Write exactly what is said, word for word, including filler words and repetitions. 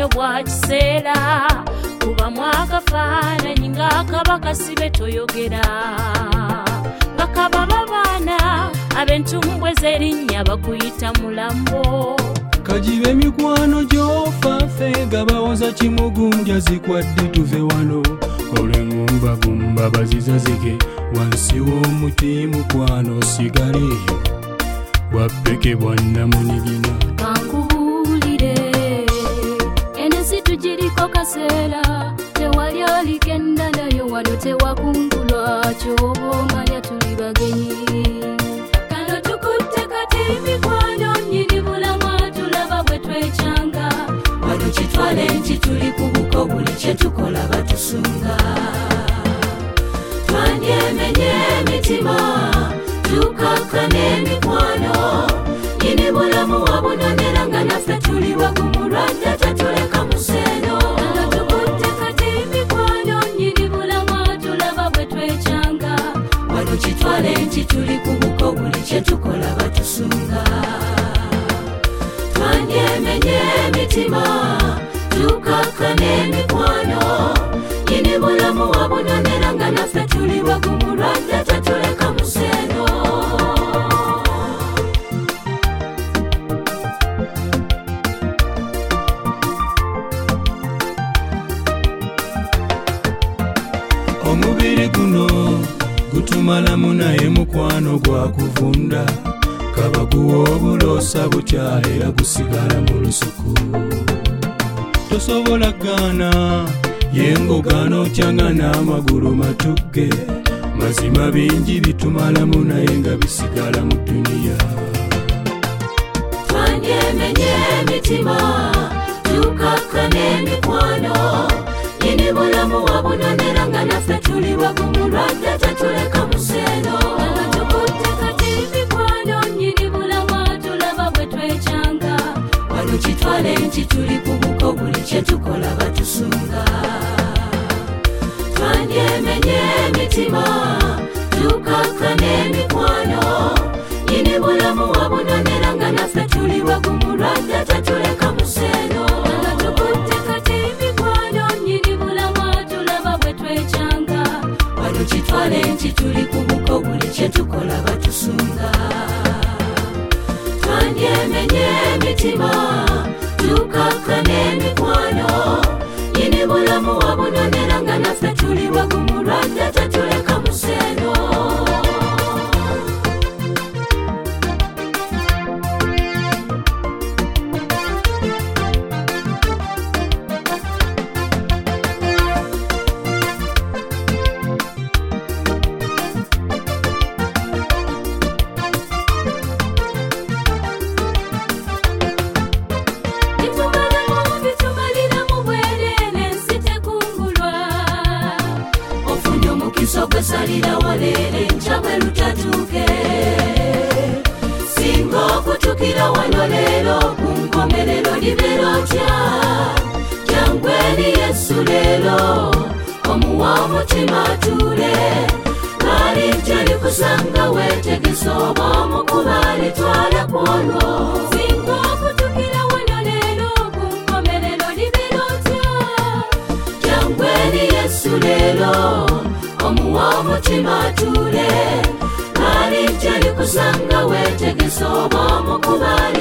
buno bwa kiseera kuba mwakafaananyi ng'akabaka sibe toyogera bakaba babaana ab'entumbwe z'erinnya bakuyita mulambo kajibe emikwano gy'ofa ffe gabawoza kimugunja zikwadde tuve wano olw'engumba gumba bazizazike wansi w'omuti mukwano sigaleeyo bwappeke bwanna munigina kankubuulire ensi tugiriko kaseera tewali aligenda nayo wano tewakungulwa ky'oba omanya tuli bagenyi kano tukutte kati mikwano nnyini bulamwa tulaba bwe twecanga wano kitwale nti tuli ku buko buli kye tukola batusunga twandyemenye emitima tukakkane emikwano nnyini bulamu wabunonera nga naffe tuli bagumulwadde tatuleka museeno kano tukutte kati mikwano nnyini bulamwa tulaba bwe twecanga wano kitwale nti tuli ku buko buli kye tukola batusunga twandyemenye emitima tukakkane emikwano nnyini bulamu wabunonera nga naffe tuli bagumulwadde tatuleka museeno omubiri guno gutumalamu naye mukwano gwa kuvunda kaba guwobuloosa butya era gusigala mu lusuku tosobola gaana yengogaana otyanga n'amagulu matugge mazima bingi bitumalamu naye nga bisigala mu duniya twandyemenye emitima tukakkane emikwano nnyini bulamu wabunonera nga naffe tuli bagumulwadde tatuleka museeno kano tukutte kati mikwano nnyini bulamwa tulaba bwe twecanga wano kitwale nti tuli ku buko buli kye tukola batusunga twandyemenye emitima tukakkane emikwano nnyini bulamu wabunonera nga naffe tuli bagumulwadde tatuleka museeno kano tukutte kati mikwano nnyini bulamwa tulaba bwe twecanga wano kitwale nti tuli ku buko buli kye tukola batusunga twandyemenye emitima tukakkane emikwano nnyini bulamu wabunonera nga naffe tuli bagumulwadde tatuleka museeno salira walere nchawe lutatuke singo kutukira wano lero kunkomerero liberotya jangweni yesu lero omuwa mutima ture kali njali kusanga wetegesa oba mukubali twala kwolwo singo kutukira wano lero kunkomerero liberotya jangweni yesu lero omuwa mutima ture kali njali kusanga wetegesa oba mukubali